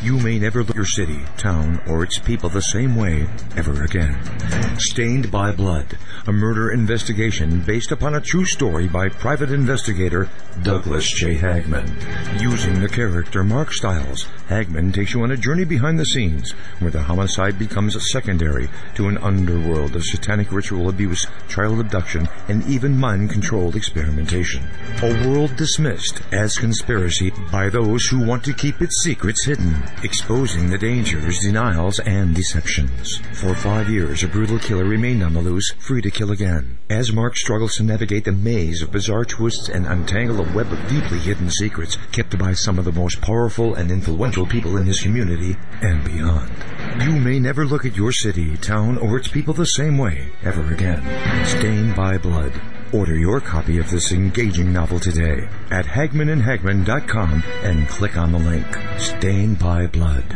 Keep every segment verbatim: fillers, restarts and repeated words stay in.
You may never look at your city, town, or its people the same way ever again. Stained by Blood, a murder investigation based upon a true story by private investigator Douglas J. Hagman. Using the character Mark Stiles, Hagman takes you on a journey behind the scenes where the homicide becomes secondary to an underworld of satanic ritual abuse, child abduction, and even mind-controlled experimentation. A world dismissed as conspiracy by those who want to keep its secrets hidden, exposing the dangers, denials, and deceptions. For five years, a brutal killer remained on the loose, free to kill again. As Mark struggles to navigate the maze of bizarre twists and untangle a web of deeply hidden secrets kept by some of the most powerful and influential people in his community and beyond. You may never look at your city, town, or its people the same way ever again. Stained by Blood. Order your copy of this engaging novel today at hagman and hagman dot com and click on the link. Stained by Blood.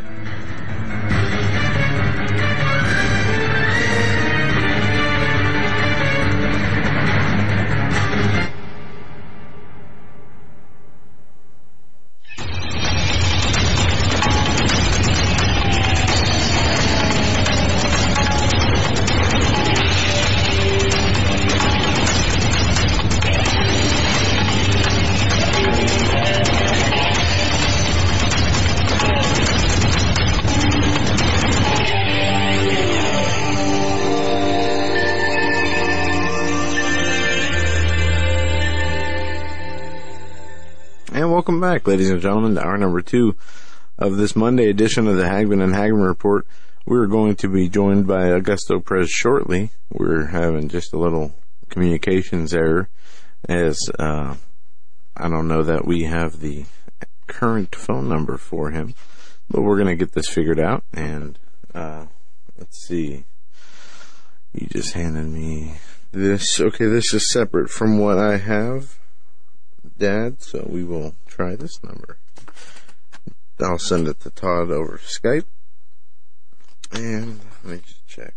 Welcome back, ladies and gentlemen, to hour number two of this Monday edition of the Hagman and Hagman Report. We're going to be joined by Augusto Perez shortly. We're having just a little communications error, as uh, I don't know that we have the current phone number for him, but we're going to get this figured out. And uh, let's see. You just handed me this. Okay, this is separate from what I have, Dad, so we will try this number. I'll send it to Todd over Skype. And let me just check.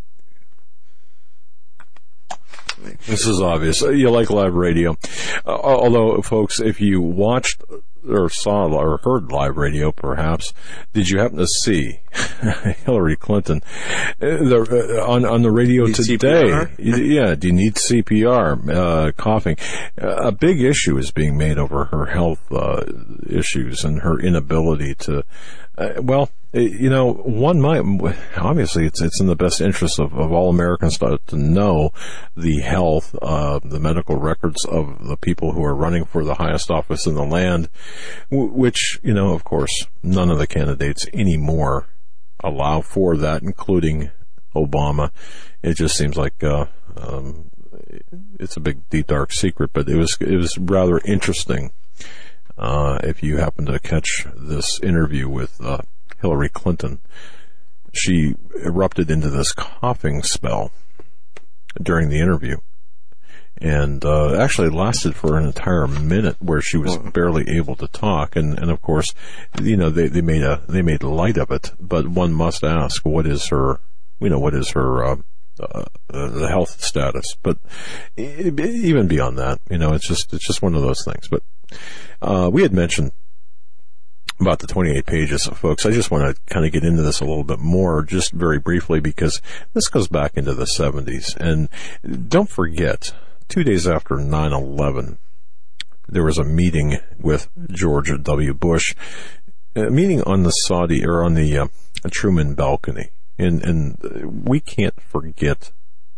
Sure. This is obvious. You like live radio. Uh, although, folks, if you watched or saw or heard live radio, perhaps, did you happen to see Hillary Clinton the, uh, on on the radio need today? Yeah, do you need C P R? Uh, coughing. Uh, a big issue is being made over her health uh, issues and her inability to. Uh, well, you know, one might obviously it's it's in the best interest of, of all Americans to, to know the health, uh, the medical records of the people who are running for the highest office in the land, w- which, you know, of course, none of the candidates anymore allow for that, including Obama. It just seems like uh, um, it's a big, deep, dark secret, but it was it was rather interesting. Uh, if you happen to catch this interview with uh, Hillary Clinton, she erupted into this coughing spell during the interview, and uh, actually lasted for an entire minute, where she was barely able to talk. And, and of course, you know, they, they made a they made light of it. But one must ask, what is her, you know, what is her uh, uh, the health status? But even beyond that, you know, it's just it's just one of those things. But uh, we had mentioned about the twenty-eight pages, folks. I just want to kind of get into this a little bit more, just very briefly, because this goes back into the seventies. And don't forget, two days after nine eleven, there was a meeting with George W. Bush, a meeting on the Saudi, or on the uh, Truman balcony. And, and we can't forget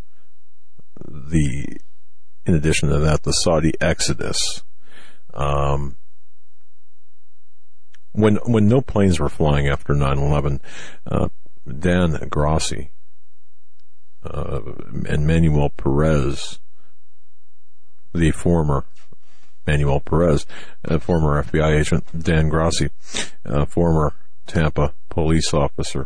the, in addition to that, the Saudi exodus. Um, When when no planes were flying after nine eleven, uh, Dan Grossi uh, and Manuel Perez, the former Manuel Perez, uh, former F B I agent, Dan Grossi, uh, former Tampa police officer,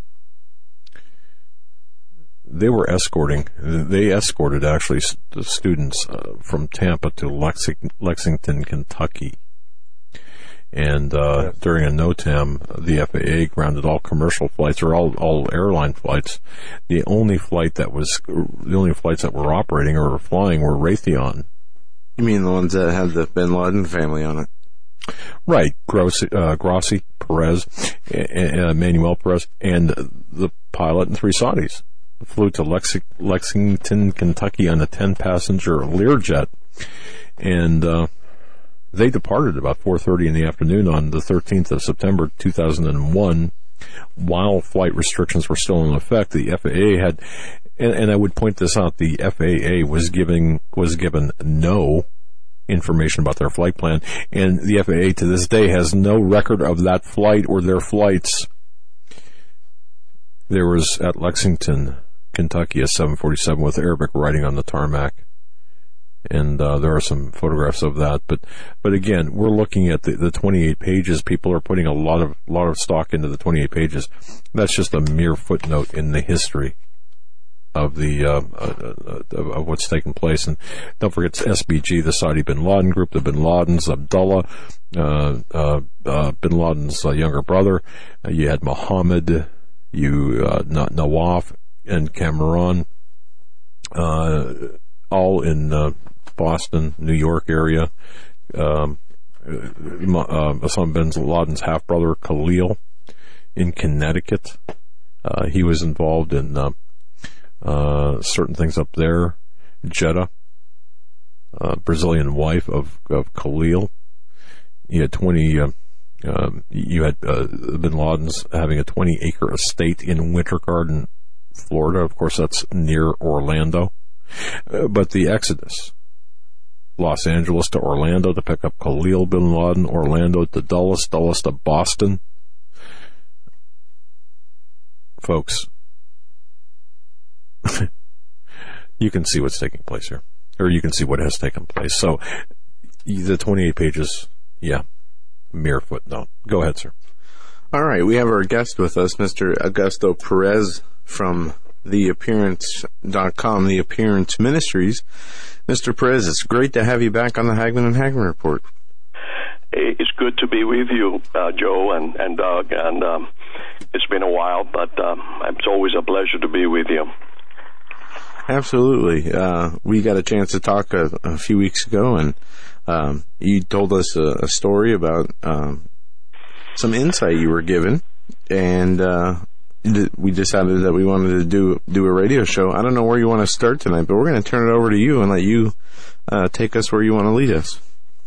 they were escorting, they escorted actually st- students uh, from Tampa to Lexing- Lexington, Kentucky. And uh, yes. During a NOTAM, the F A A grounded all commercial flights, or all, all airline flights. The only flight that was, the only flights that were operating or were flying were Raytheon. You mean the ones that had the Bin Laden family on it? Right, Grossi, uh, Grossi, Perez, uh, Manuel Perez, and the pilot and three Saudis flew to Lex- Lexington, Kentucky on a ten-passenger Learjet, and uh, they departed about four thirty in the afternoon on the thirteenth of September, two thousand one. While flight restrictions were still in effect, the F A A had, and, and I would point this out, the F A A was giving was given no information about their flight plan, and the F A A to this day has no record of that flight or their flights. There was at Lexington, Kentucky, a seven forty-seven with Arabic writing on the tarmac, and uh, there are some photographs of that. But but again, we're looking at the, the twenty-eight pages. People are putting a lot of lot of stock into the twenty-eight pages. That's just a mere footnote in the history of the uh, uh, uh, of what's taken place. And don't forget S B G, the Saudi Bin Laden group, the Bin Ladens, Abdullah, uh, uh, uh, Bin Laden's uh, younger brother. Uh, you had Mohammed, you uh, Nawaf, and Cameron, uh, all in uh, Boston, New York area. Um, uh, Osama bin Laden's half brother Khalil in Connecticut. Uh, he was involved in Uh, Uh, certain things up there. Jeddah, uh, Brazilian wife of, of Khalil. You had twenty, uh, um, you had, uh, Bin Laden's having a twenty acre estate in Winter Garden, Florida. Of course, that's near Orlando. Uh, but the exodus, Los Angeles to Orlando to pick up Khalil Bin Laden, Orlando to Dulles, Dulles to Boston. Folks, you can see what's taking place here, or you can see what has taken place. So the twenty-eight pages, yeah, mere footnote. Go ahead, sir. All right, we have our guest with us, Mister Augusto Perez from the appearance dot com, The Appearance Ministries. Mister Perez, it's great to have you back on the Hagman and Hagman Report. It's good to be with you, uh, Joe and, and Doug, and um, it's been a while, but um, it's always a pleasure to be with you. Absolutely. Uh, we got a chance to talk a, a few weeks ago, and um, you told us a, a story about um, some insight you were given, and uh, we decided that we wanted to do do a radio show. I don't know where you want to start tonight, but we're going to turn it over to you and let you uh, take us where you want to lead us.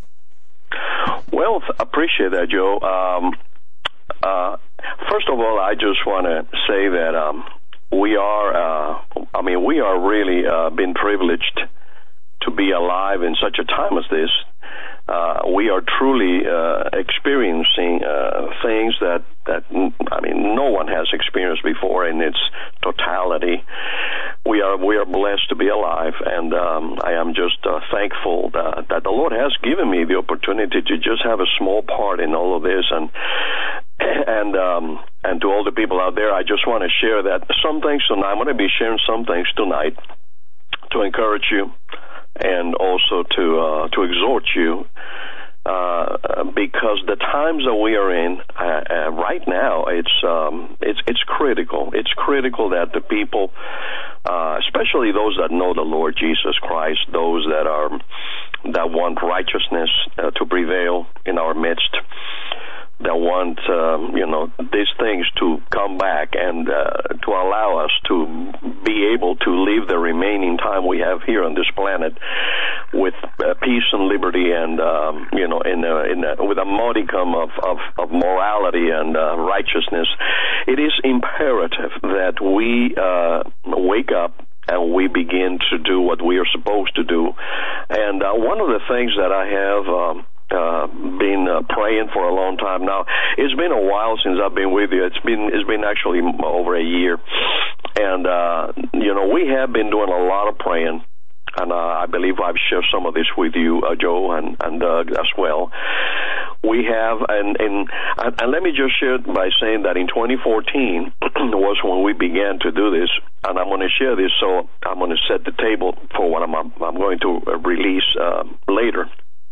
Well, appreciate that, Joe. Um, uh, first of all, I just want to say that um, we are, uh, I mean, we are really uh, been privileged to be alive in such a time as this. Uh, we are truly uh, experiencing uh, things that, that, I mean, no one has experienced before in its totality. We are we are blessed to be alive, and um, I am just uh, thankful that, that the Lord has given me the opportunity to just have a small part in all of this. And and um, and to all the people out there, I just want to share that some things tonight. I'm going to be sharing some things tonight to encourage you, and also to uh, to exhort you, uh, because the times that we are in uh, uh, right now, it's um, it's it's critical. It's critical that the people, uh, especially those that know the Lord Jesus Christ, those that are that want righteousness uh, to prevail in our midst, that want, um, you know, these things to come back and uh, to allow us to be able to live the remaining time we have here on this planet with uh, peace and liberty, and um, you know, in, a, in a, with a modicum of, of, of morality and uh, righteousness. It is imperative that we uh, wake up and we begin to do what we are supposed to do. And uh, one of the things that I have um, Uh, been uh, praying for a long time now. It's been a while since I've been with you. It's been it's been actually over a year, and uh, you know, we have been doing a lot of praying, and uh, I believe I've shared some of this with you, uh, Joe, and and Doug as well. We have, and and and let me just share by saying that in twenty fourteen was when we began to do this, and I'm going to share this, so I'm going to set the table for what I'm I'm going to release uh, later.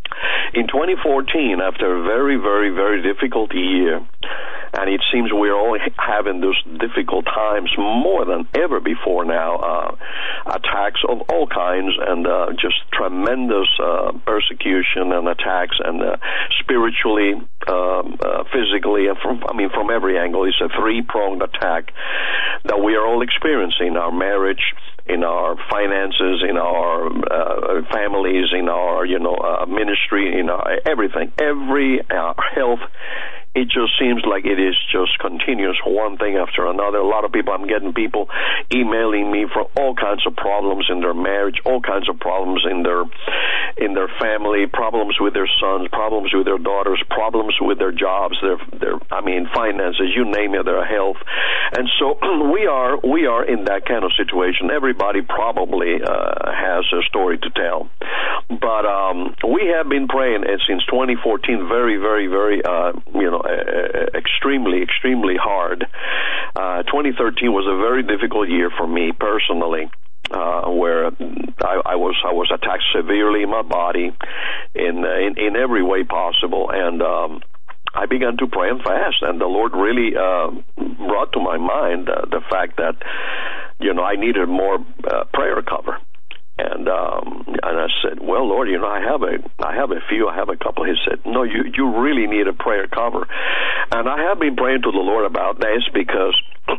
In twenty fourteen, after a very, very, very difficult year, and it seems we're all having those difficult times more than ever before now, uh, attacks of all kinds and uh, just tremendous uh, persecution and attacks, and uh, spiritually, um, uh, physically, and from, I mean, from every angle. It's a three-pronged attack that we are all experiencing in our marriage, in our finances, in our uh, families, in our, you know, uh, ministry, in our everything, every uh, health. It just seems like it is just continuous, one thing after another. A lot of people, I'm getting people emailing me for all kinds of problems in their marriage, all kinds of problems in their in their family, problems with their sons, problems with their daughters, problems with their jobs, their their I mean finances, you name it, their health. And so we are we are in that kind of situation. Everybody probably uh, has a story to tell, but um, we have been praying since twenty fourteen, very, very, very uh, you know. Uh, extremely, extremely hard. Uh, twenty thirteen was a very difficult year for me personally, uh, where I, I was I was attacked severely in my body, in in, in every way possible, and um, I began to pray and fast, and the Lord really uh, brought to my mind uh, the fact that, you know, I needed more uh, prayer cover. And um, and I said, well, Lord, you know, I have a I have a few, I have a couple. He said, no, you you really need a prayer cover. And I have been praying to the Lord about this because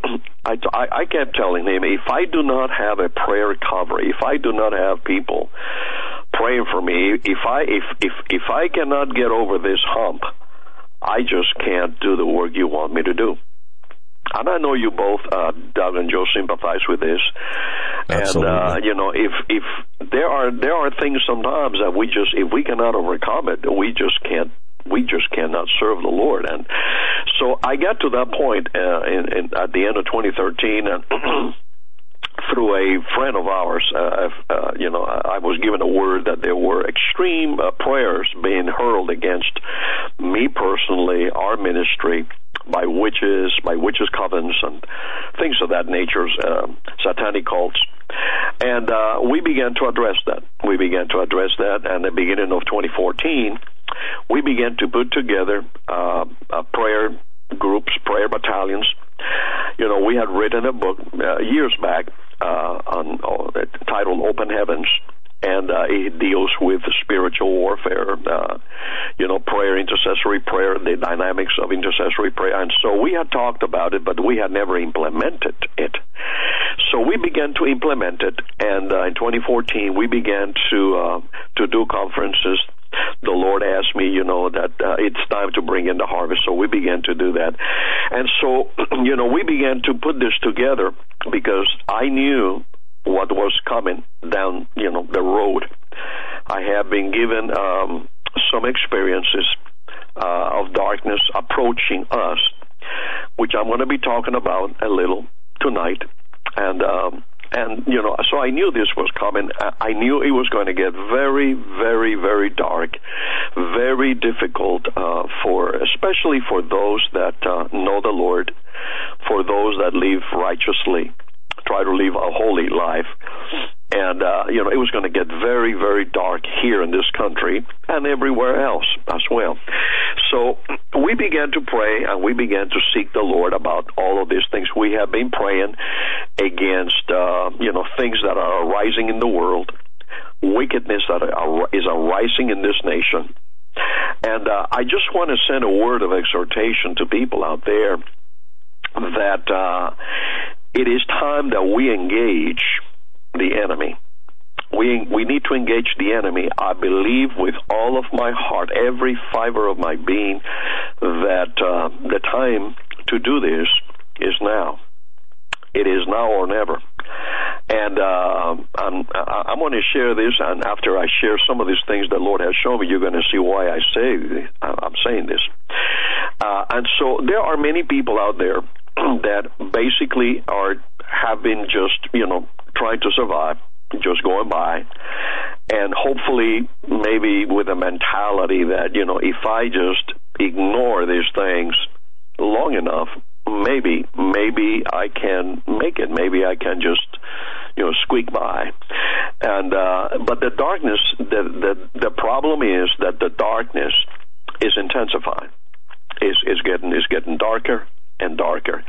I, I, I kept telling him, if I do not have a prayer cover, if I do not have people praying for me, if I if if if I cannot get over this hump, I just can't do the work you want me to do. And I know you both, uh, Doug and Joe, sympathize with this. Absolutely. And, uh, you know, if, if there are, there are things sometimes that we just, if we cannot overcome it, we just can't, we just cannot serve the Lord. And so I got to that point, uh, in, in, at the end of twenty thirteen, and through a friend of ours, uh, uh, you know, I was given a word that there were extreme uh, prayers being hurled against me personally, our ministry, by witches, by witches' covens, and things of that nature, uh, satanic cults. And uh, we began to address that. We began to address that, and at the beginning of twenty fourteen, we began to put together uh, uh, prayer groups, prayer battalions. You know, we had written a book uh, years back uh, on uh, titled Open Heavens, and uh, it deals with spiritual warfare, uh, you know, prayer, intercessory prayer, the dynamics of intercessory prayer. And so we had talked about it, but we had never implemented it. So we began to implement it, and uh, in twenty fourteen, we began to uh, to do conferences. The Lord asked me, you know, that uh, it's time to bring in the harvest, so we began to do that. And so, you know, we began to put this together because I knew what was coming down, you know, the road. I have been given um, some experiences uh, of darkness approaching us, which I'm going to be talking about a little tonight. And, um, and you know, so I knew this was coming. I knew it was going to get very, very, very dark, very difficult uh, for, especially for those that uh, know the Lord, for those that live righteously, try to live a holy life. And, uh, you know, it was going to get very, very dark here in this country and everywhere else as well. So we began to pray and we began to seek the Lord about all of these things. We have been praying against, uh, you know, things that are arising in the world, wickedness that are, is arising in this nation. And uh, I just want to send a word of exhortation to people out there that uh, it is time that we engage the enemy. We we need to engage the enemy. I believe with all of my heart, every fiber of my being, that uh, the time to do this is now. It is now or never. And uh, I'm, I'm going to share this, and after I share some of these things the Lord has shown me, you're going to see why I say I'm saying this. Uh, and so there are many people out there that basically are have been just, you know, trying to survive, just going by, and hopefully maybe with a mentality that, you know, if I just ignore these things long enough, maybe, maybe I can make it. Maybe I can just, you know, squeak by. And uh, but the darkness, the, the the problem is that the darkness is intensifying. Is is getting is getting darker and darker.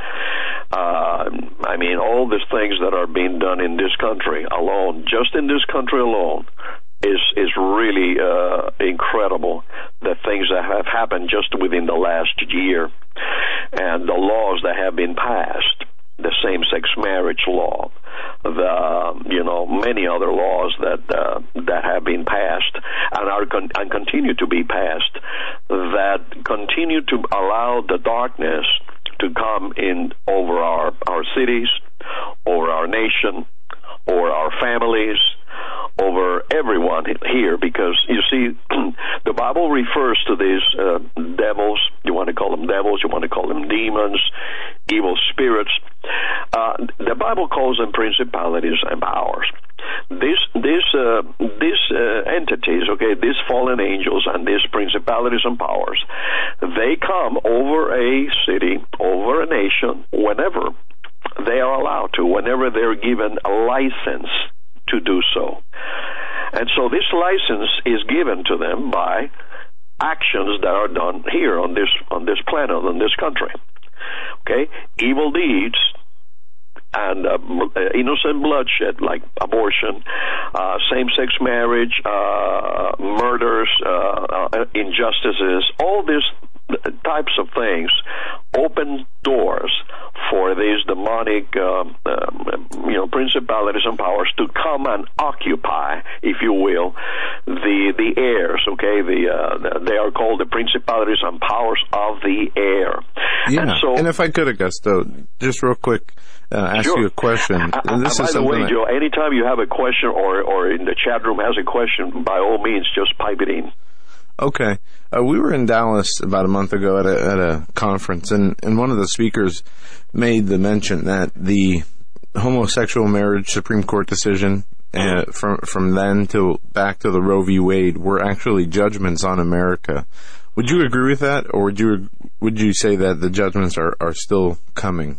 Uh, I mean, all these things that are being done in this country alone, just in this country alone, is is really uh, incredible. The things that have happened just within the last year, and the laws that have been passed, the same-sex marriage law, the you know many other laws that uh, that have been passed and are con- and continue to be passed, that continue to allow the darkness to come in over our our cities, over our nation, over our families, over everyone here, because you see, the Bible refers to these uh, devils. You want to call them devils, you want to call them demons, evil spirits. Uh, the Bible calls them principalities and powers. These these uh, these uh, entities, okay, these fallen angels and these principalities and powers, they come over a city, over a nation, whenever they are allowed to, whenever they're given a license to do so. And so this license is given to them by actions that are done here on this on this planet, on this country. Okay? Evil deeds and uh, innocent bloodshed like abortion, uh, same-sex marriage, uh, murders, uh, uh, injustices, all these types of things open doors for these demonic, uh, uh, you know, principalities and powers to come and occupy, if you will, the the airs. Okay, the uh, they are called the principalities and powers of the air. Yeah, and, so, and if I could, Augusto, just real quick, uh, ask sure. you a question. And this uh, is by the way, Joe, anytime you have a question or or in the chat room has a question, by all means, just pipe it in. Okay. Uh, we were in Dallas about a month ago at a, at a conference, and, and one of the speakers made the mention that the homosexual marriage Supreme Court decision uh, from from then to back to the Roe v. Wade were actually judgments on America. Would you agree with that, or would you would you say that the judgments are, are still coming?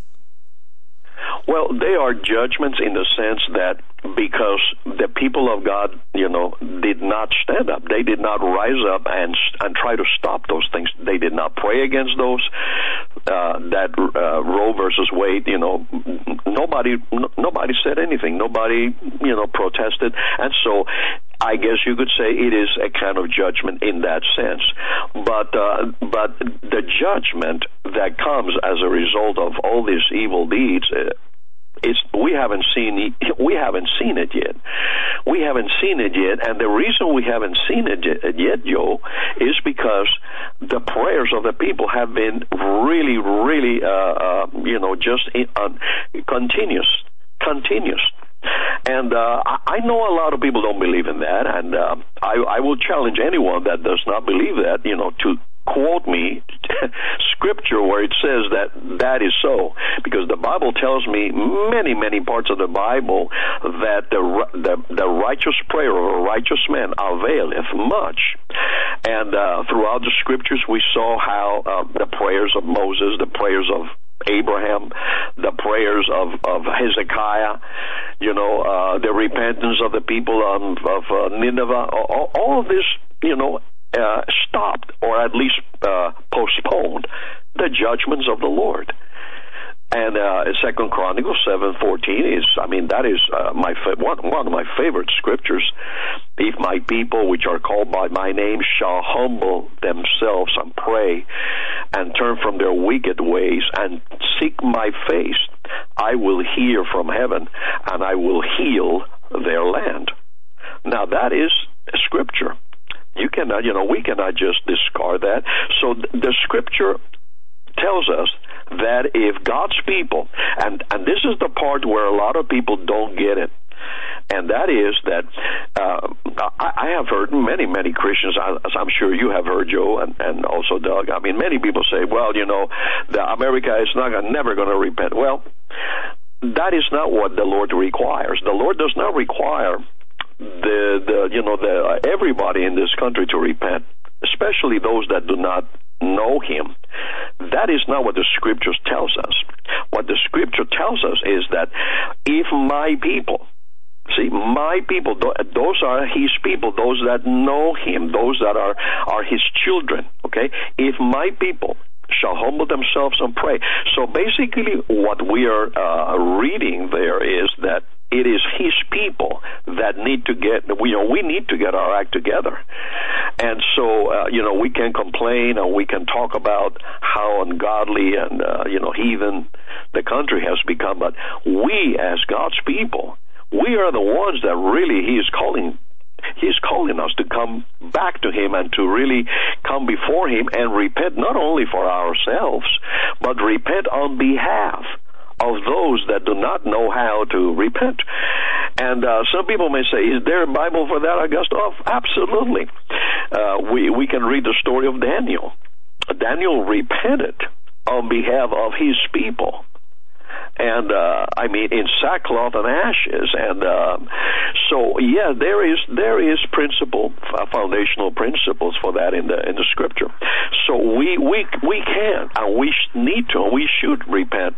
Well, they are judgments in the sense that because the people of God, you know, did not stand up. They did not rise up and and try to stop those things. They did not pray against those. Uh, that uh, Roe versus Wade, you know, nobody nobody said anything. Nobody, you know, protested. And so I guess you could say it is a kind of judgment in that sense. But uh, but the judgment that comes as a result of all these evil deeds, uh, it's, we haven't seen we haven't seen it yet. We haven't seen it yet, and the reason we haven't seen it yet, Joe, is because the prayers of the people have been really, really, uh, uh, you know, just in, uh, continuous, continuous. And uh, I know a lot of people don't believe in that, and uh, I, I will challenge anyone that does not believe that, you know, to quote me scripture where it says that that is so, because the Bible tells me many, many parts of the Bible that the the, the righteous prayer of a righteous man availeth much. And uh, throughout the scriptures we saw how uh, the prayers of Moses, the prayers of Abraham, the prayers of, of Hezekiah, you know, uh, the repentance of the people of, of uh, Nineveh, all, all of this, you know, uh, stopped or at least uh, postponed the judgments of the Lord. And uh, Second Chronicles seven fourteen is, I mean, that is uh, my fa- one one of my favorite scriptures. If my people, which are called by my name, shall humble themselves and pray, and turn from their wicked ways, and seek my face, I will hear from heaven, and I will heal their land. Now that is scripture. You cannot, you know, we cannot just discard that. So the scripture tells us that if God's people, and, and this is the part where a lot of people don't get it, and that is that uh, I, I have heard many, many Christians, as I'm sure you have heard, Joe, and, and also Doug. I mean, many people say, well, you know, the America is not never going to repent. Well, that is not what the Lord requires. The Lord does not require the, the you know, the uh, everybody in this country to repent, especially those that do not know Him. That is not what the Scriptures tells us. what the Scripture tells us is that if my people, see, my people, those are his people, those that know him, those that are, are his children, okay? If my people shall humble themselves and pray. So basically what we are uh, reading there is that it is his people that need to get, you know, we need to get our act together. And so, uh, you know, we can complain and we can talk about how ungodly and, uh, you know, heathen the country has become, but we as God's people, we are the ones that really he is calling He's calling us to come back to him and to really come before him and repent not only for ourselves, but repent on behalf of those that do not know how to repent. And uh, some people may say, is there a Bible for that, Augusto? Oh, absolutely. Uh, we, we can read the story of Daniel. Daniel repented on behalf of his people. And, uh, I mean, in sackcloth and ashes. And, uh, so, yeah, there is, there is principle, uh, foundational principles for that in the, in the Scripture. So we, we, we can, and we need to, and we should repent,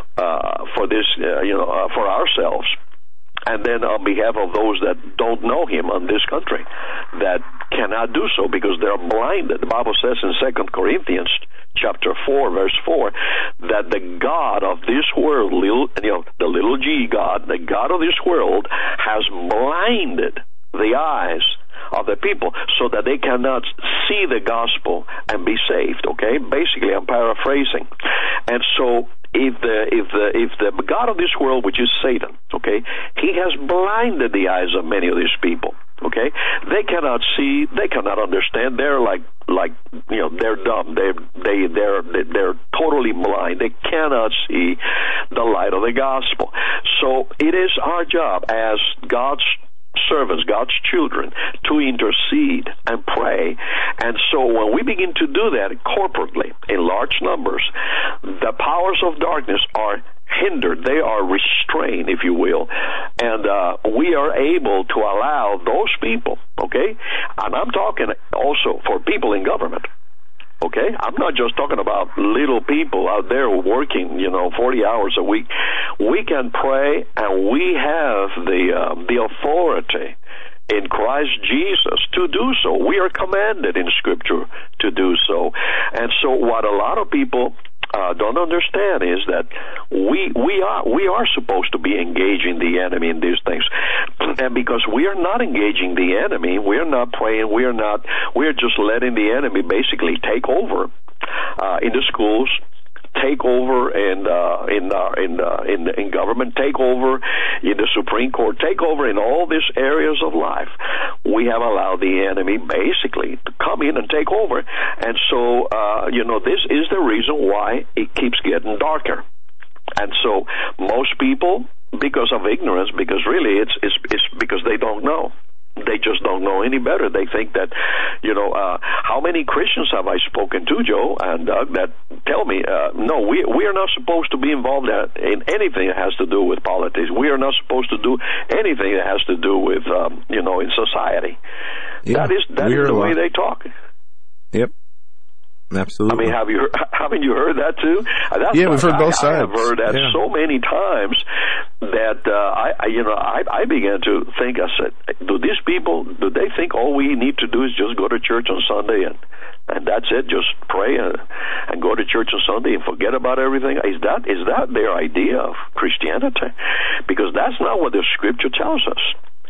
uh, for this, uh, you know, uh, for ourselves. And then on behalf of those that don't know him in this country, that cannot do so because they're blinded. The Bible says in Second Corinthians chapter four, verse four, that the God of this world, little, you know, the little g God, the God of this world has blinded the eyes of the people so that they cannot see the gospel and be saved, okay? Basically, I'm paraphrasing. And so if the if the if the God of this world, which is Satan, okay, he has blinded the eyes of many of these people, okay? They cannot see, they cannot understand. They're like like you know, they're dumb. They they they're they're totally blind. They cannot see the light of the gospel. So it is our job as God's servants, God's children, to intercede and pray. And so when we begin to do that corporately, in large numbers, the powers of darkness are hindered. They are restrained, if you will. And uh, we are able to allow those people, okay? And I'm talking also for people in government. Okay, I'm not just talking about little people out there working, you know, forty hours a week. We can pray, and we have the um, the authority in Christ Jesus to do so. We are commanded in Scripture to do so. And so what a lot of people uh, don't understand is that we we are we are supposed to be engaging the enemy in these things. And because we are not engaging the enemy, we are not praying, we are not, we are just letting the enemy basically take over uh, in the schools, take over in uh, in uh, in uh, in in government, take over in the Supreme Court, take over in all these areas of life. We have allowed the enemy basically to come in and take over, and so uh, you know, this is the reason why it keeps getting darker. And so most people, because of ignorance, because really it's it's, it's because they don't know. They just don't know any better. They think that, you know, uh, how many Christians have I spoken to, Joe and Doug, that tell me, uh, no, we we are not supposed to be involved in anything that has to do with politics. We are not supposed to do anything that has to do with, um, you know, in society. Yeah, that is that is the way they talk. Yep. Absolutely. I mean, have you haven't you heard that too? That's yeah, we've heard both I, sides. I have heard that yeah. so many times that uh, I, I, you know, I, I began to think. I said, do these people, do they think all we need to do is just go to church on Sunday and and that's it? Just pray and, and go to church on Sunday and forget about everything? Is that is that their idea of Christianity? Because that's not what the Scripture tells us.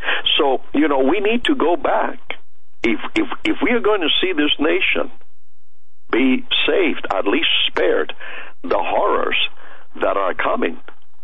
So, you know, we need to go back. If if if we are going to see this nation be saved, at least spared the horrors that are coming,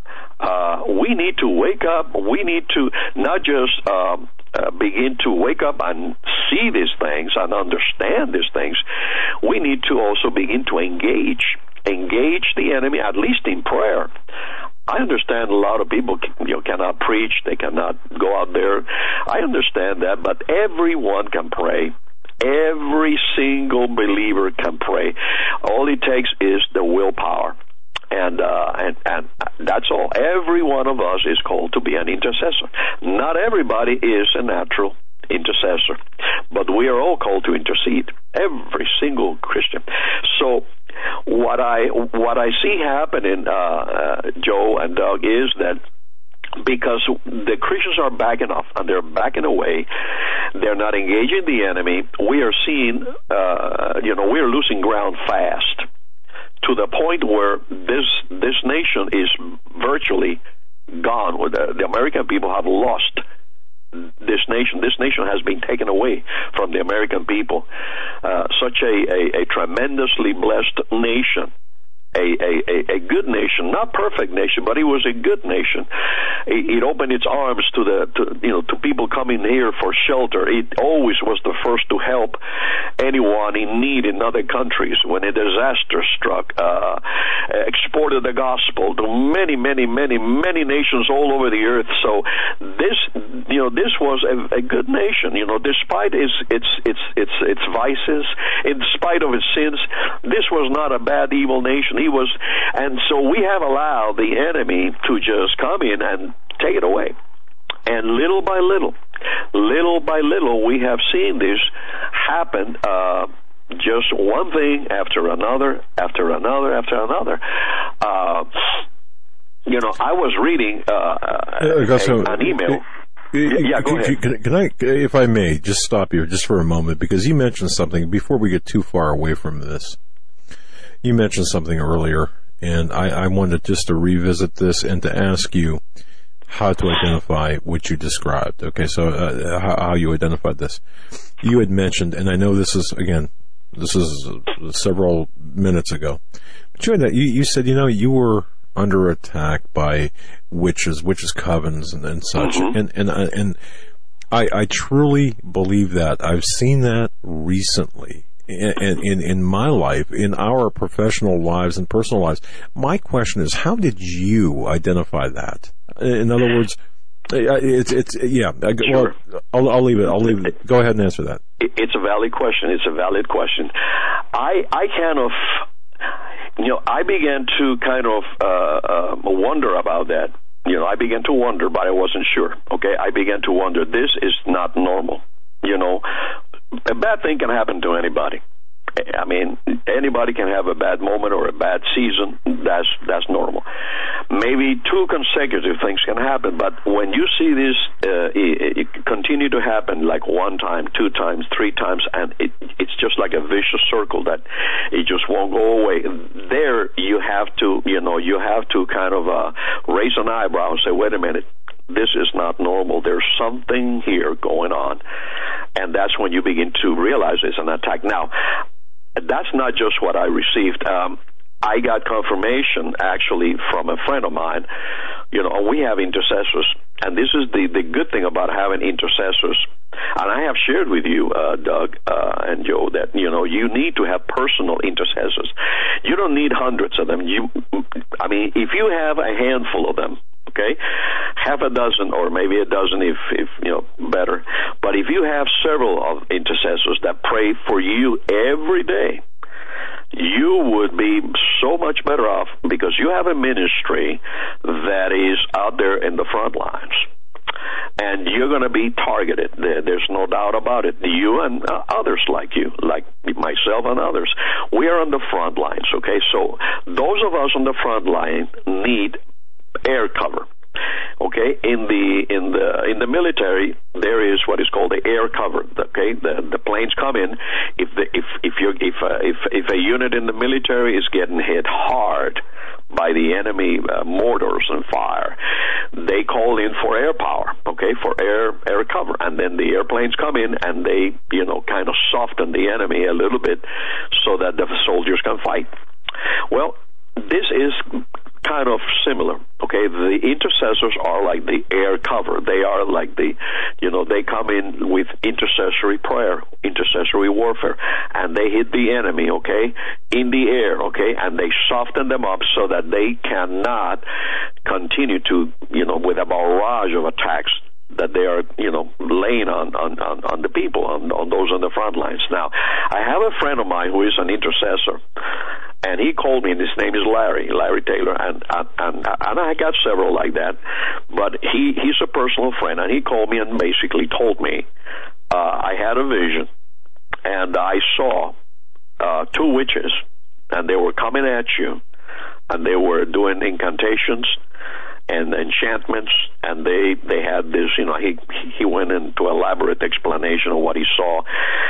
uh, we need to wake up. We need to not just um, uh, begin to wake up and see these things and understand these things. We need to also begin to engage, engage the enemy, at least in prayer. I understand a lot of people, you know, cannot preach, they cannot go out there. I understand that, but everyone can pray. Every single believer can pray. All it takes is the willpower. And, uh, and, and that's all. Every one of us is called to be an intercessor. Not everybody is a natural intercessor, but we are all called to intercede. Every single Christian. So, what I what I see happening, uh, uh, Joe and Doug, is that because the Christians are backing off and they're backing away, they're not engaging the enemy. We are seeing, uh, you know, we're losing ground fast to the point where this this nation is virtually gone. Where the, the American people have lost this nation. This nation has been taken away from the American people. Uh, such a, a, a tremendously blessed nation. A, a, a good nation, not perfect nation, but it was a good nation. It, it opened its arms to the, to, you know, to people coming here for shelter. It always was the first to help anyone in need in other countries when a disaster struck. Uh, exported the gospel to many, many, many, many nations all over the earth. So this, you know, this was a, a good nation. You know, despite its its its its its vices, in spite of its sins, this was not a bad, evil nation. He was, and so we have allowed the enemy to just come in and take it away. And little by little, little by little, we have seen this happen. Uh, just one thing after another, after another, after another. Uh, you know, I was reading uh, uh, so, a, an email. Uh, yeah, go ahead. Can, can I, if I may, just stop you just for a moment, because you mentioned something before we get too far away from this. You mentioned something earlier, and I, I wanted just to revisit this and to ask you how to identify what you described. Okay, so uh, how, how you identified this. You had mentioned, and I know this is, again, this is several minutes ago, but you, had, you, you said, you know, you were under attack by witches, witches' covens and, and such, mm-hmm. and and and I, I truly believe that. I've seen that recently. In, in in my life, in our professional lives and personal lives. My question is, how did you identify that? In other words, it's it's yeah. Sure. Well, I'll, I'll leave it. I'll leave it. Go ahead and answer that. It's a valid question. It's a valid question. I I kind of, you know, I began to kind of uh, uh, wonder about that. You know, I began to wonder, but I wasn't sure. Okay, I began to wonder. This is not normal. You know. A bad thing can happen to anybody. I mean, anybody can have a bad moment or a bad season. That's that's normal. Maybe two consecutive things can happen, but when you see this uh, it, it continue to happen like one time, two times, three times, and it, it's just like a vicious circle that it just won't go away. There, you have to, you know, you have to kind of uh, raise an eyebrow and say, wait a minute. This is not normal. There's something here going on. And that's when you begin to realize it's an attack. Now, that's not just what I received. Um, I got confirmation, actually, from a friend of mine. You know, we have intercessors. And this is the, the good thing about having intercessors. And I have shared with you, uh, Doug uh, and Joe, that, you know, you need to have personal intercessors. You don't need hundreds of them. You, I mean, if you have a handful of them, okay, half a dozen or maybe a dozen if, if, you know, better. But if you have several of intercessors that pray for you every day, you would be so much better off because you have a ministry that is out there in the front lines. And you're going to be targeted. There's no doubt about it. You and uh, others like you, like myself and others, we are on the front lines, okay? So those of us on the front line need air cover. Okay, in the in the in the military, there is what is called the air cover. Okay, the the planes come in. If the if if you if uh, if if a unit in the military is getting hit hard by the enemy uh, mortars and fire, they call in for air power. Okay, for air air cover, and then the airplanes come in and they you know kind of soften the enemy a little bit so that the soldiers can fight. Well, this is kind of similar, okay? The intercessors are like the air cover. They are like the, you know, they come in with intercessory prayer, intercessory warfare, and they hit the enemy, okay, in the air, okay, and they soften them up so that they cannot continue to, you know, with a barrage of attacks that they are, you know, laying on, on, on, on the people, on, on those on the front lines. Now, I have a friend of mine who is an intercessor, and he called me, and his name is Larry, Larry Taylor, and and, and I got several like that, but he, he's a personal friend, and he called me and basically told me uh, I had a vision, and I saw uh, two witches and they were coming at you, and they were doing incantations and enchantments, and they they had this, you know, he he went into elaborate explanation of what he saw.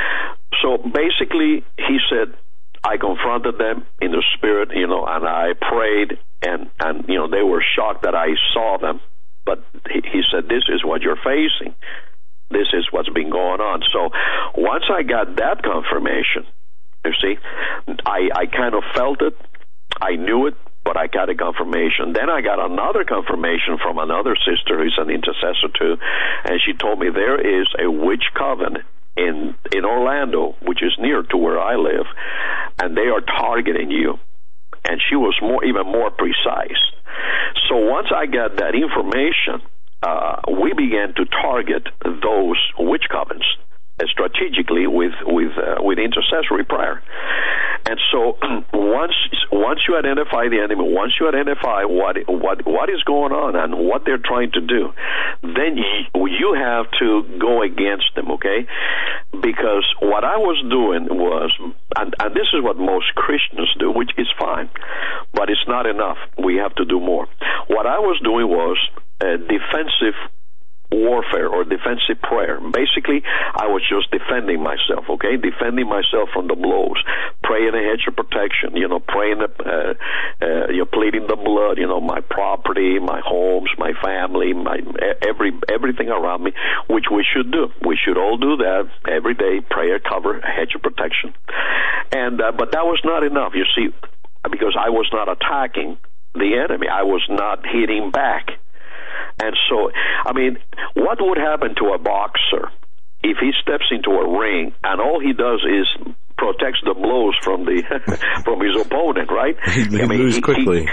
So basically, he said, I confronted them in the spirit, you know, and I prayed, and, and you know, they were shocked that I saw them. But he, he said, this is what you're facing. This is what's been going on. So once I got that confirmation, you see, I, I kind of felt it. I knew it, but I got a confirmation. Then I got another confirmation from another sister who's an intercessor too, and she told me there is a witch coven in in Orlando, which is near to where I live, and they are targeting you. And she was more, even more precise. So once I got that information, uh, we began to target those witch covens uh, strategically with with uh, with intercessory prayer. And so once once you identify the enemy, once you identify what what what is going on and what they're trying to do, then you, you have to go against them, okay? Because what I was doing was, and, and this is what most Christians do, which is fine, but it's not enough. We have to do more. What I was doing was uh, defensive warfare or defensive prayer. Basically, I was just defending myself, okay? Defending myself from the blows, praying a hedge of protection, you know, praying, uh, uh, you know, pleading the blood, you know, my property, my homes, my family, my every everything around me, which we should do. We should all do that every day, prayer, cover, a hedge of protection. And, uh, but that was not enough, you see, because I was not attacking the enemy. I was not hitting back. And so, I mean, what would happen to a boxer if he steps into a ring and all he does is protects the blows from the from his opponent, right? He I mean, moves he, quickly.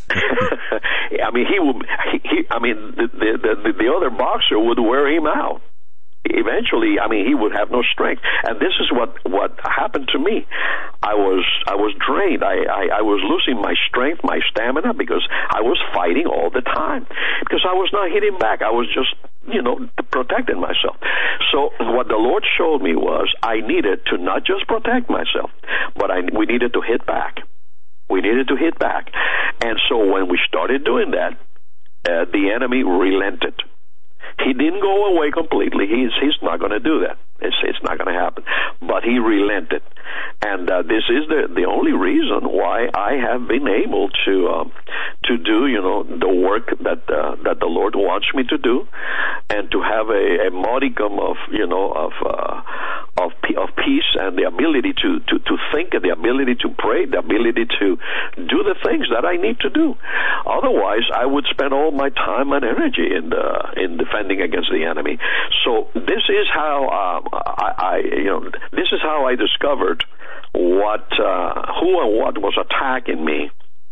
He, I mean, he would. He, he, I mean, the, the the the other boxer would wear him out. Eventually, I mean, he would have no strength, and this is what, what happened to me. I was I was drained. I, I, I was losing my strength, my stamina, because I was fighting all the time. Because I was not hitting back. I was just, you know, protecting myself. So what the Lord showed me was I needed to not just protect myself, but I we needed to hit back. We needed to hit back, and so when we started doing that, uh, the enemy relented. He didn't go away completely. He's he's not going to do that. It's it's not going to happen. But he relented, and uh, this is the the only reason why I have been able to um, to do you know the work that uh, that the Lord wants me to do, and to have a, a modicum of you know of uh, of of peace and the ability to, to, to think, and the ability to pray, the ability to do the things that I need to do. Otherwise, I would spend all my time and energy in the, in defending against the enemy. So this is how um, I, I you know this is how I discovered what uh, who and what was attacking me.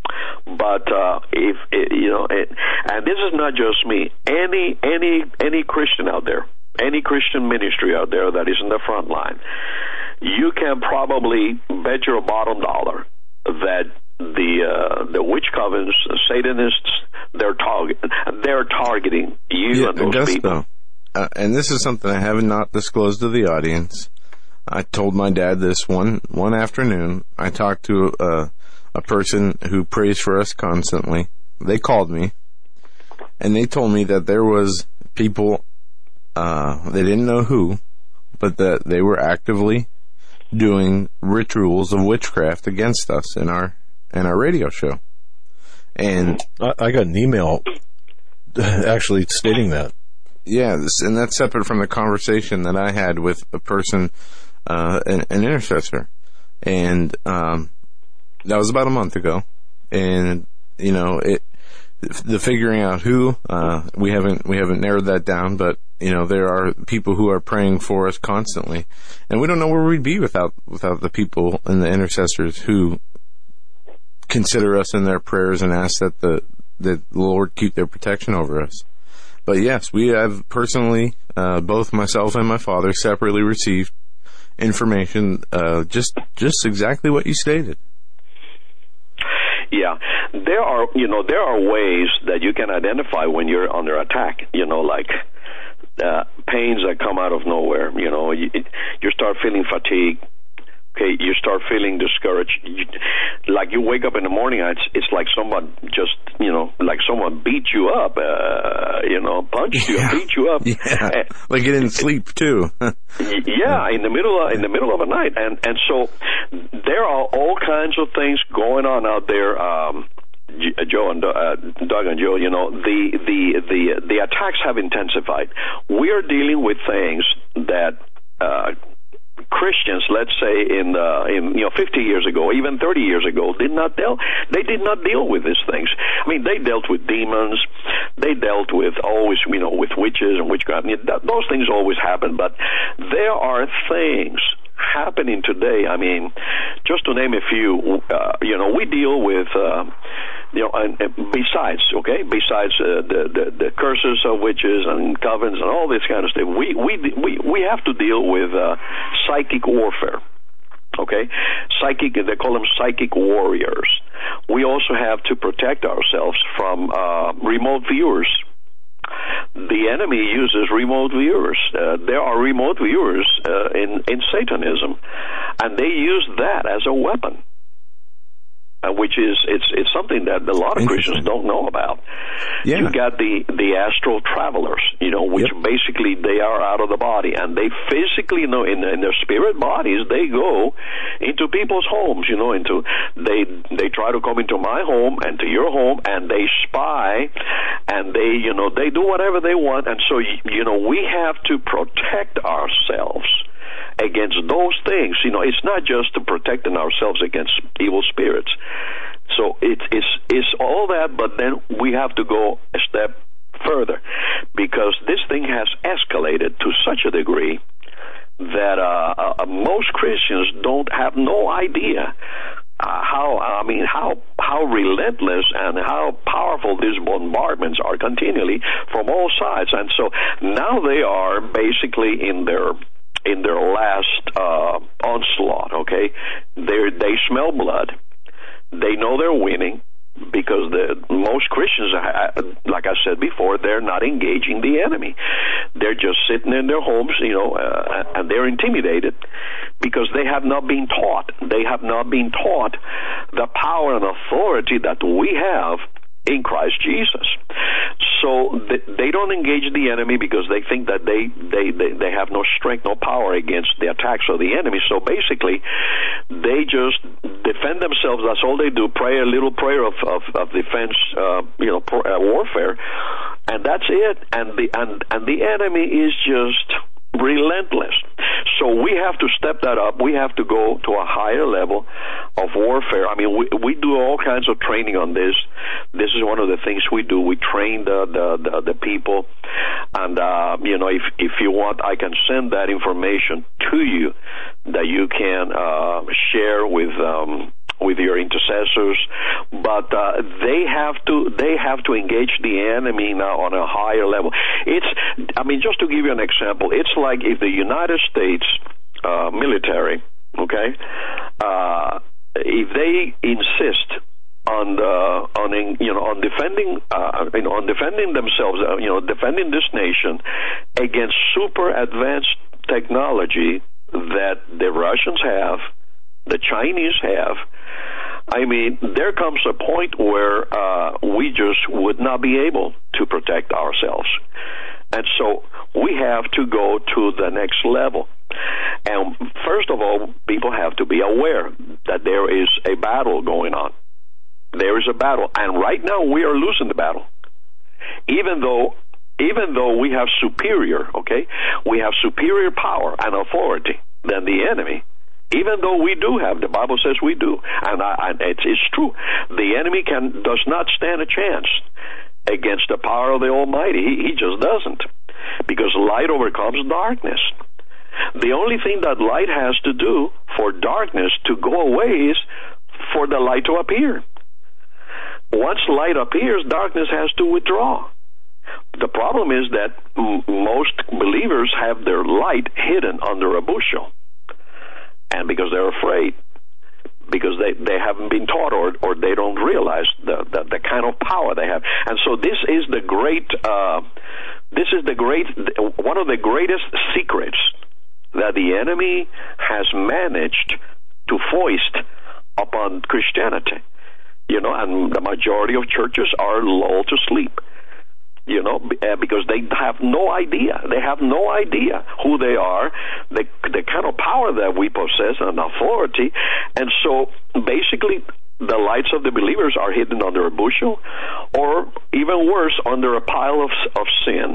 But uh, if it, you know, it, and this is not just me. Any any any Christian out there, any Christian ministry out there that is in the front line, you can probably bet your bottom dollar that the uh, the witch covens, Satanists, they're target they're targeting you yeah, and those Augusto, people. Uh, and this is something I have not disclosed to the audience. I told my dad this one one afternoon. I talked to uh, a person who prays for us constantly. They called me, and they told me that there was people, uh, they didn't know who, but that they were actively doing rituals of witchcraft against us in our in our radio show. And I, I got an email actually stating that. Yeah, this, and that's separate from the conversation that I had with a person, uh, an, an intercessor. And um, that was about a month ago. And, you know, it the figuring out who, uh, we haven't we haven't narrowed that down, but, you know, there are people who are praying for us constantly. And we don't know where we'd be without without the people and the intercessors who consider us in their prayers and ask that the, that the Lord keep their protection over us. But yes, we have personally, uh, both myself and my father separately received information, uh, just, just exactly what you stated. Yeah, there are, you know, there are ways that you can identify when you're under attack, you know, like, uh, pains that come out of nowhere, you know, you, you start feeling fatigue, Okay, you start feeling discouraged. You, like you wake up in the morning, it's it's like someone just, you know, like someone beat you up, uh, you know, punched yeah. you, beat you up. Yeah, uh, like you didn't sleep too. yeah, in the middle of, in the middle of the night, and and so there are all kinds of things going on out there. Um, Joe and uh, Doug and Joe, you know, the the the the attacks have intensified. We are dealing with things that. Uh, Christians, let's say in, uh, in you know fifty years ago, even thirty years ago, did not deal. They did not deal with these things. I mean, they dealt with demons. They dealt with always, you know, with witches and witchcraft. I mean, that, those things always happen. But there are things happening today. I mean, just to name a few, uh, you know, we deal with. Uh, You know, and, and besides, okay, besides uh, the, the the curses of witches and covens and all this kind of stuff, we we we we have to deal with uh, psychic warfare. Okay, psychic. They call them psychic warriors. We also have to protect ourselves from uh, remote viewers. The enemy uses remote viewers. Uh, there are remote viewers uh, in in Satanism, and they use that as a weapon. Uh, which is it's it's something that a lot of Christians don't know about. Yeah. You got the the astral travelers, you know, which yep. basically they are out of the body, and they physically, you know, in, in their spirit bodies, they go into people's homes, you know, into they they try to come into my home and to your home, and they spy, and they you know they do whatever they want, and so you know we have to protect ourselves against those things. You know, it's not just to protecting ourselves against evil spirits. So it's it's it's all that, but then we have to go a step further, because this thing has escalated to such a degree that uh, uh, most Christians don't have no idea uh, how I mean how how relentless and how powerful these bombardments are continually from all sides, and so now they are basically in their in their last uh, onslaught, okay? They they smell blood. They know they're winning because the most Christians, like I said before, they're not engaging the enemy. They're just sitting in their homes, you know, uh, and they're intimidated because they have not been taught. They have not been taught the power and authority that we have in Christ Jesus. So they don't engage the enemy because they think that they, they, they, they have no strength, no power against the attacks of the enemy. So basically, they just defend themselves. That's all they do. Pray a little prayer of, of, of defense, uh, you know, uh, warfare, and that's it. And the and and the enemy is just relentless. So we have to step that up. We have to go to a higher level of warfare. I mean, we we do all kinds of training on this. This is one of the things we do. We train the the, the, the people, and uh, you know, if if you want, I can send that information to you that you can uh, share with. Um, with your intercessors, but uh, they have to they have to engage the enemy now on a higher level. It's, I mean, just to give you an example, it's like if the United States uh, military, okay, uh, if they insist on the, on you know on defending uh, you know, on defending themselves, uh, you know, defending this nation against super advanced technology that the Russians have, the Chinese have. I mean, there comes a point where uh, we just would not be able to protect ourselves. And so we have to go to the next level. And first of all, people have to be aware that there is a battle going on. There is a battle. And right now we are losing the battle. Even though even though we have superior, okay, we have superior power and authority than the enemy. Even though we do have, the Bible says we do, and, I, and it's, it's true. The enemy can does not stand a chance against the power of the Almighty. He, he just doesn't, because light overcomes darkness. The only thing that light has to do for darkness to go away is for the light to appear. Once light appears, darkness has to withdraw. The problem is that m- most believers have their light hidden under a bushel. And because they're afraid, because they, they haven't been taught, or, or they don't realize the, the, the kind of power they have. And so this is the great, uh, this is the great, one of the greatest secrets that the enemy has managed to foist upon Christianity. You know, and the majority of churches are lulled to sleep. You know, because they have no idea. They have no idea who they are, the the kind of power that we possess and authority. And so, basically, the lights of the believers are hidden under a bushel, or even worse, under a pile of of sin.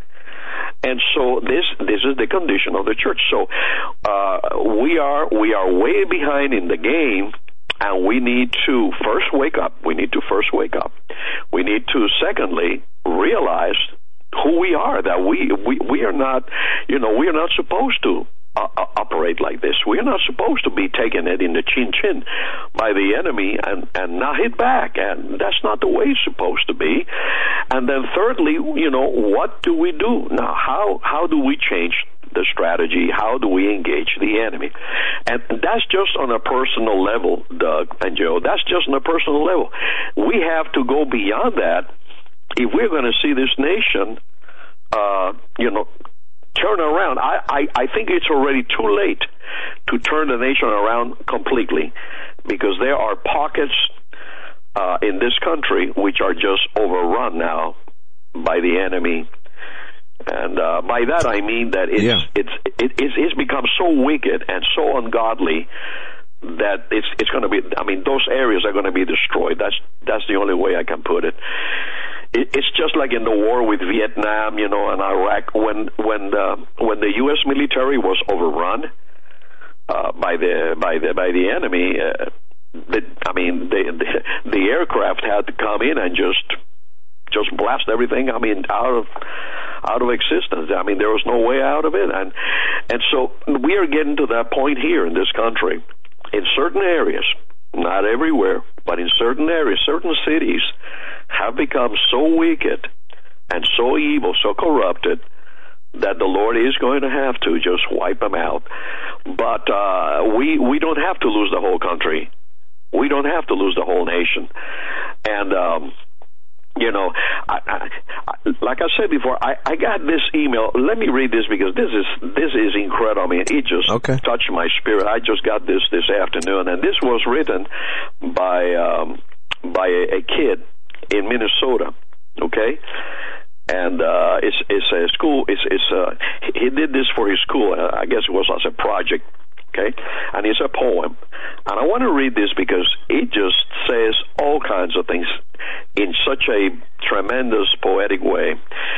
And so this this is the condition of the church. So uh, we are we are way behind in the game. And we need to first wake up. We need to first wake up. We need to, secondly, realize who we are, that we, we, we are not, you know, we are not supposed to uh, operate like this. We are not supposed to be taking it in the chin-chin by the enemy and, and not hit back. And that's not the way it's supposed to be. And then thirdly, you know, what do we do? Now, how, how do we change the strategy? How do we engage the enemy? And that's just on a personal level, Doug and Joe. That's just on a personal level. We have to go beyond that if we're going to see this nation, uh, you know, turn around. I, I, I think it's already too late to turn the nation around completely, because there are pockets uh, in this country which are just overrun now by the enemy. And uh, by that I mean that it's, yeah. it's it, it's it's become so wicked and so ungodly that it's it's going to be. I mean, those areas are going to be destroyed. That's that's the only way I can put it. it. It's just like in the war with Vietnam, you know, and Iraq, when when the when the U S military was overrun uh, by the by the by the enemy. Uh, the, I mean, the, the the aircraft had to come in and just. just blast everything, I mean, out of out of existence. I mean, there was no way out of it. And and so we are getting to that point here in this country. In certain areas, not everywhere, but in certain areas, certain cities have become so wicked and so evil, so corrupted, that the Lord is going to have to just wipe them out. But uh, we, we don't have to lose the whole country. We don't have to lose the whole nation. And... Um, You know, I, I, I, like I said before, I, I got this email. Let me read this because this is this is incredible. I mean, it just okay. touched my spirit. I just got this this afternoon, and this was written by um, by a, a kid in Minnesota. Okay, and uh, it's it's a school. It's it's uh, he did this for his school. I guess it was as a project. Okay, and it's a poem, and I want to read this because it just says all kinds of things in such a tremendous poetic way.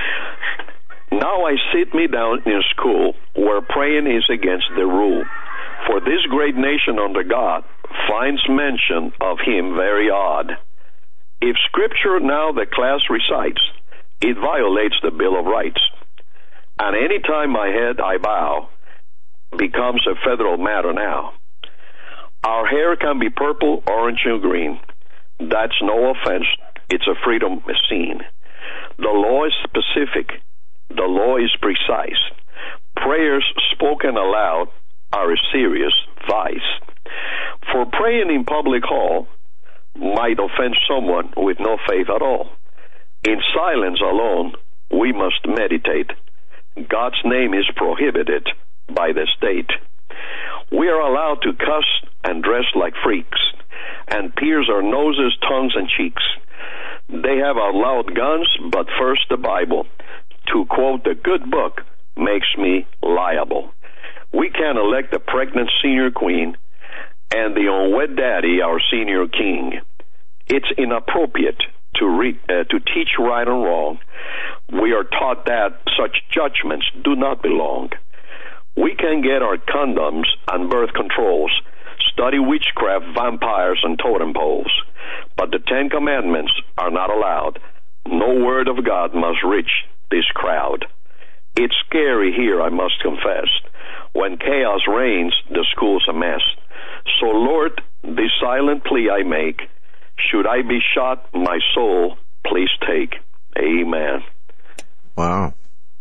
Now I sit me down in school where praying is against the rule, for this great nation under God finds mention of him very odd. If scripture now the class recites, it violates the Bill of Rights, and any time my head I bow becomes a federal matter now. Our hair can be purple, orange, and green. That's no offense. It's a freedom scene. The law is specific. The law is precise. Prayers spoken aloud are a serious vice. For praying in public hall might offend someone with no faith at all. In silence alone, we must meditate. God's name is prohibited by the state. We are allowed to cuss and dress like freaks and pierce our noses, tongues, and cheeks. They have allowed guns, but first the Bible. To quote the good book makes me liable. We can elect a pregnant senior queen and the unwed daddy our senior king. It's inappropriate to re- uh, to teach right and wrong. We are taught that such judgments do not belong. We can get our condoms and birth controls, study witchcraft, vampires, and totem poles, but the Ten Commandments are not allowed. No word of God must reach this crowd. It's scary here, I must confess. When chaos reigns, the school's a mess. So, Lord, this silent plea I make, should I be shot, my soul, please take. Amen. Wow.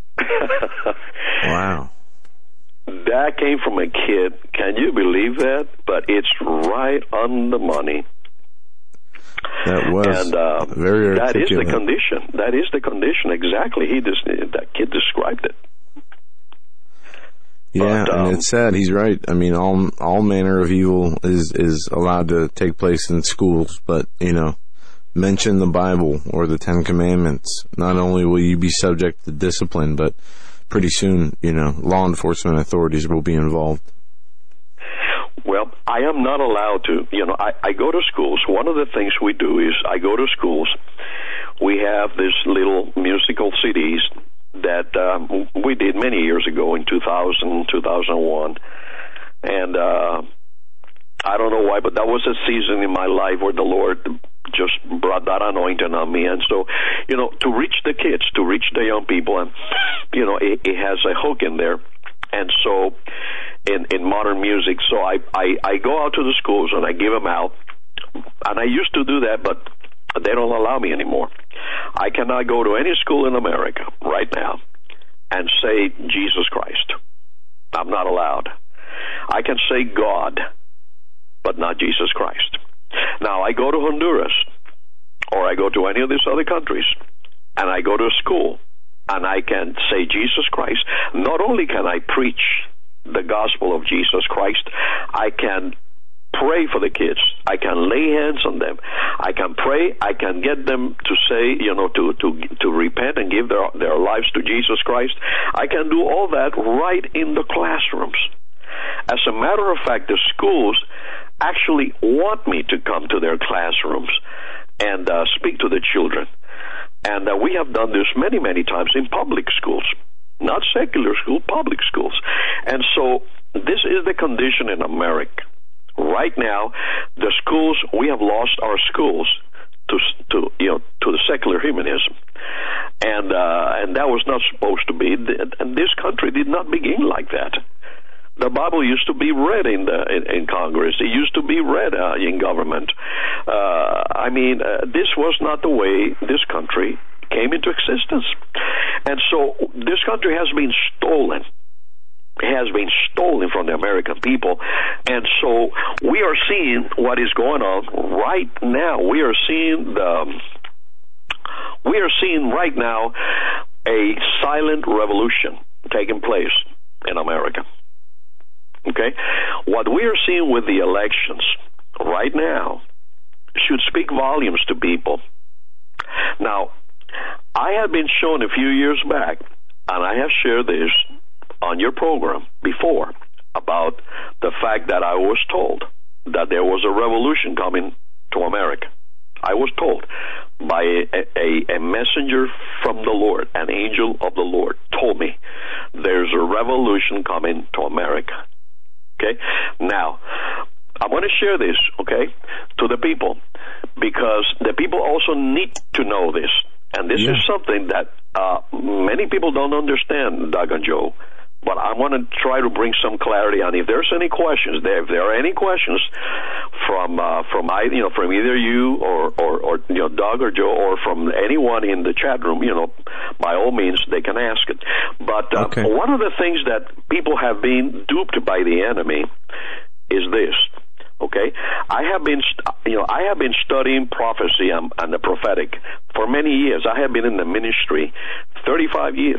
Wow. That came from a kid. Can you believe that? But it's right on the money. That was and, uh, very articulate. That is the condition. That is the condition. Exactly. He just, that kid described it. Yeah, but, um, and it's sad. He's right. I mean, all all manner of evil is is allowed to take place in schools, but you know, mention the Bible or the Ten Commandments. Not only will you be subject to discipline, but pretty soon, you know, law enforcement authorities will be involved. Well, I am not allowed to. You know, I, I go to schools. One of the things we do is I go to schools. We have these little musical C Ds that um, we did many years ago in two thousand, two thousand one. And uh, I don't know why, but that was a season in my life where the Lord just brought that anointing on me. And so, you know, to reach the kids, to reach the young people, and, you know, it, it has a hook in there. And so in, in modern music, so I, I, I go out to the schools and I give them out. And I used to do that, but they don't allow me anymore. I cannot go to any school in America right now and say Jesus Christ. I'm not allowed. I can say God, but not Jesus Christ. Now, I go to Honduras, or I go to any of these other countries, and I go to a school, and I can say Jesus Christ. Not only can I preach the gospel of Jesus Christ, I can pray for the kids. I can lay hands on them. I can pray. I can get them to say, you know, to to to repent and give their their lives to Jesus Christ. I can do all that right in the classrooms. As a matter of fact, the schools actually want me to come to their classrooms and uh, speak to the children. And uh, we have done this many, many times in public schools, not secular schools, public schools. And so this is the condition in America. Right now, the schools, we have lost our schools to, to you know, to the secular humanism. And, uh, and that was not supposed to be. And this country did not begin like that. The Bible used to be read in the in, in Congress. It used to be read uh, in government. Uh, I mean, uh, this was not the way this country came into existence. And so this country has been stolen. It has been stolen from the American people. And so we are seeing what is going on right now. We are seeing the, we are seeing right now a silent revolution taking place in America. Okay? What we are seeing with the elections right now should speak volumes to people. Now, I have been shown a few years back, and I have shared this on your program before, about the fact that I was told that there was a revolution coming to America. I was told by a, a, a messenger from the Lord, an angel of the Lord, told me there's a revolution coming to America. Okay? Now, I want to share this, okay, to the people, because the people also need to know this. And this yeah. is something that uh, many people don't understand, Doug and Joe. But I want to try to bring some clarity on. If there's any questions, there, if there are any questions from uh, from I, you know, from either you or, or, or you know, Doug or Joe, or from anyone in the chat room, you know, by all means they can ask it. But uh, okay. one of the things that people have been duped by the enemy is this. Okay, I have been, you know, I have been studying prophecy and, and the prophetic for many years. I have been in the ministry thirty-five years.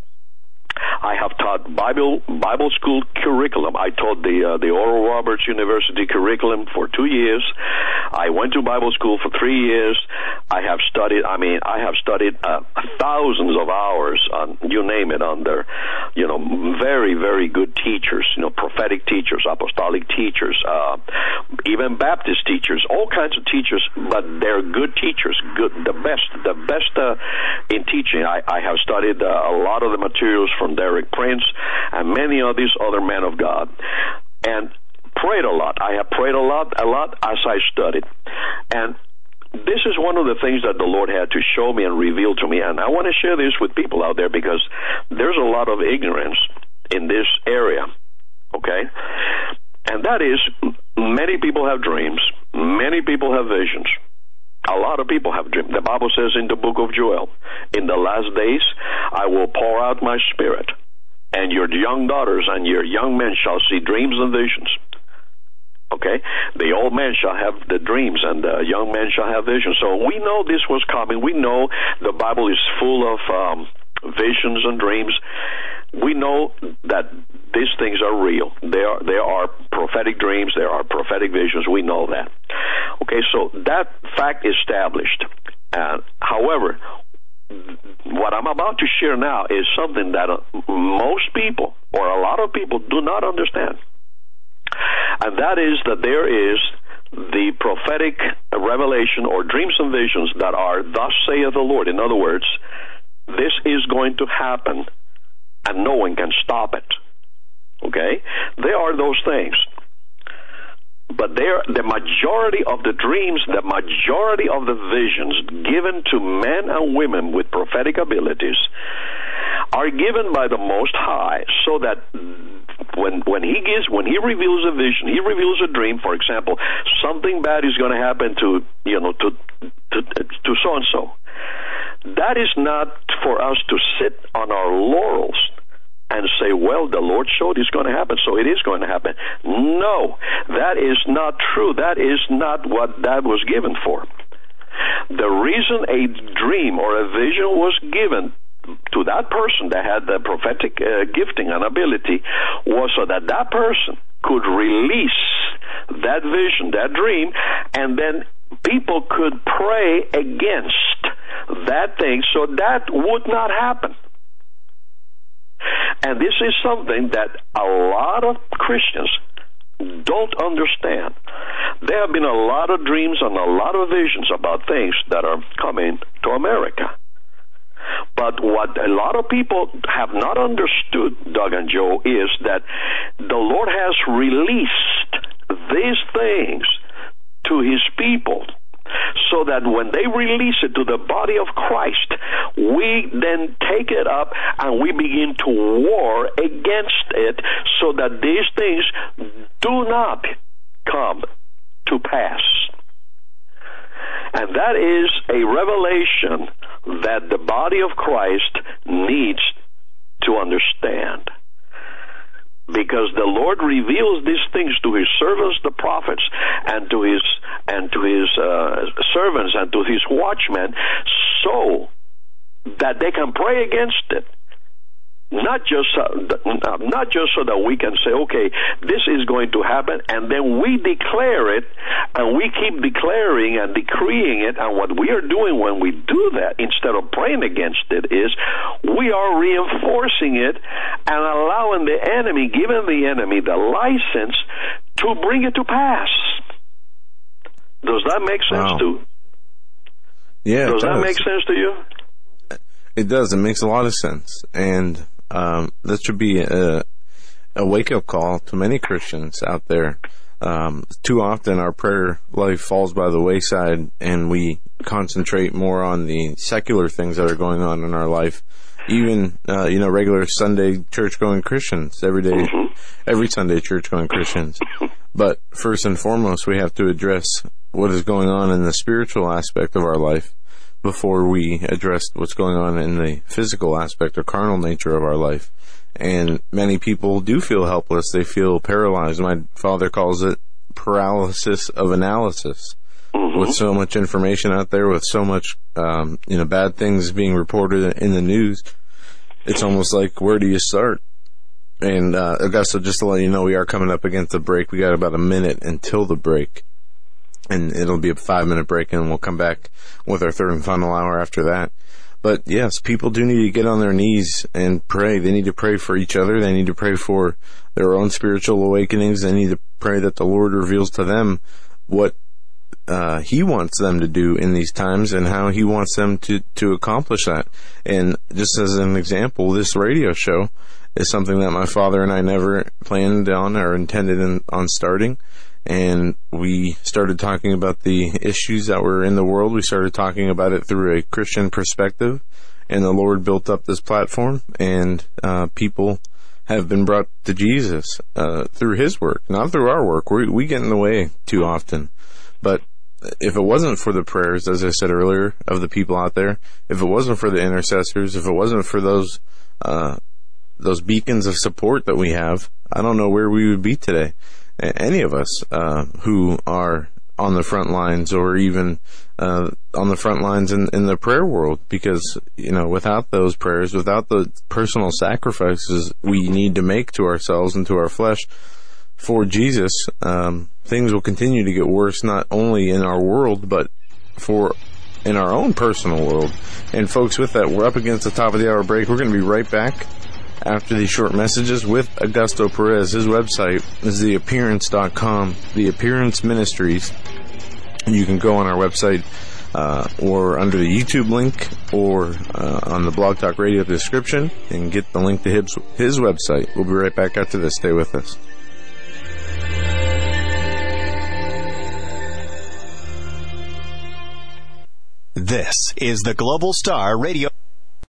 I have taught Bible Bible school curriculum. I taught the uh, the Oral Roberts University curriculum for two years. I went to Bible school for three years. I have studied. I mean, I have studied uh, thousands of hours on, you name it, under, you know, very very good teachers. You know, prophetic teachers, apostolic teachers, uh, even Baptist teachers, all kinds of teachers. But they're good teachers, good, the best, the best uh, in teaching. I, I have studied uh, a lot of the materials from Derek Prince and many of these other men of God, and prayed a lot. I have prayed a lot, a lot as I studied. And this is one of the things that the Lord had to show me and reveal to me, and I want to share this with people out there because there's a lot of ignorance in this area, okay? And that is, many people have dreams, many people have visions. A lot of people have dreams. The Bible says in the book of Joel, in the last days, I will pour out my spirit, and your young daughters and your young men shall see dreams and visions. Okay? The old men shall have the dreams, and the young men shall have visions. So we know this was coming. We know the Bible is full of um, visions and dreams. we know that these things are real. There are, there are prophetic dreams. There are prophetic visions. We know that. Okay, so that fact established. Uh, however, what I'm about to share now is something that uh, most people, or a lot of people, do not understand. And that is that there is the prophetic revelation or dreams and visions that are, thus saith the Lord. In other words, this is going to happen and no one can stop it. Okay? There are those things. But there, the majority of the dreams, the majority of the visions given to men and women with prophetic abilities are given by the Most High, so that when when he gives, when he reveals a vision, he reveals a dream. For example, something bad is going to happen to you know to to to so and so. That is not for us to sit on our laurels and say, well, the Lord showed it's going to happen, so it is going to happen. No, that is not true. That is not what that was given for. The reason a dream or a vision was given to that person that had the prophetic uh, gifting and ability was so that that person could release that vision, that dream, and then people could pray against that thing so that would not happen. And this is something that a lot of Christians don't understand. There have been a lot of dreams and a lot of visions about things that are coming to America. But what a lot of people have not understood, Doug and Joe, is that the Lord has released these things to His people, so that when they release it to the body of Christ, we then take it up and we begin to war against it, so that these things do not come to pass. And that is a revelation that the body of Christ needs to understand. Because the Lord reveals these things to His servants, the prophets, and to His and to His uh, servants and to His watchmen, so that they can pray against it. Not just uh, not just so that we can say, okay, this is going to happen, and then we declare it, and we keep declaring and decreeing it. And what we are doing when we do that, instead of praying against it, is we are reinforcing it and allowing the enemy, giving the enemy the license to bring it to pass. Does that make sense wow. to? Yeah, does, does that make sense to you? It does. It makes a lot of sense, and um, that should be a, a wake-up call to many Christians out there. Um, too often our prayer life falls by the wayside, and we concentrate more on the secular things that are going on in our life. Even, uh, you know, regular Sunday church-going Christians, every day, mm-hmm. every Sunday church-going Christians. But first and foremost, we have to address what is going on in the spiritual aspect of our life before we address what's going on in the physical aspect or carnal nature of our life. And many people do feel helpless. They feel paralyzed. My father calls it paralysis of analysis. Mm-hmm. With so much information out there, with so much, um, you know, bad things being reported in the news, it's almost like, where do you start? And, uh, Augusto, just to let you know, we are coming up against the break. We got about a minute until the break. And it'll be a five-minute break, and we'll come back with our third and final hour after that. But, yes, people do need to get on their knees and pray. They need to pray for each other. They need to pray for their own spiritual awakenings. They need to pray that the Lord reveals to them what uh, He wants them to do in these times and how He wants them to, to accomplish that. And just as an example, this radio show is something that my father and I never planned on or intended in, on starting. And we started talking about the issues that were in the world. We started talking about it through a Christian perspective, and the Lord built up this platform, and uh, people have been brought to Jesus uh, through His work, not through our work. We, we get in the way too often. But if it wasn't for the prayers, as I said earlier, of the people out there, if it wasn't for the intercessors, if it wasn't for those uh, those beacons of support that we have, I don't know where we would be today. Any of us uh, who are on the front lines, or even uh, on the front lines in, in the prayer world, because, you know, without those prayers, without the personal sacrifices we need to make to ourselves and to our flesh for Jesus, um, things will continue to get worse, not only in our world, but for in our own personal world. And folks, with that, we're up against the top of the hour break. We're going to be right back after these short messages with Augusto Perez. His website is the appearance dot com, The Appearance Ministries. You can go on our website uh, or under the YouTube link or uh, on the Blog Talk Radio description and get the link to his, his website. We'll be right back after this. Stay with us. This is the Global Star Radio.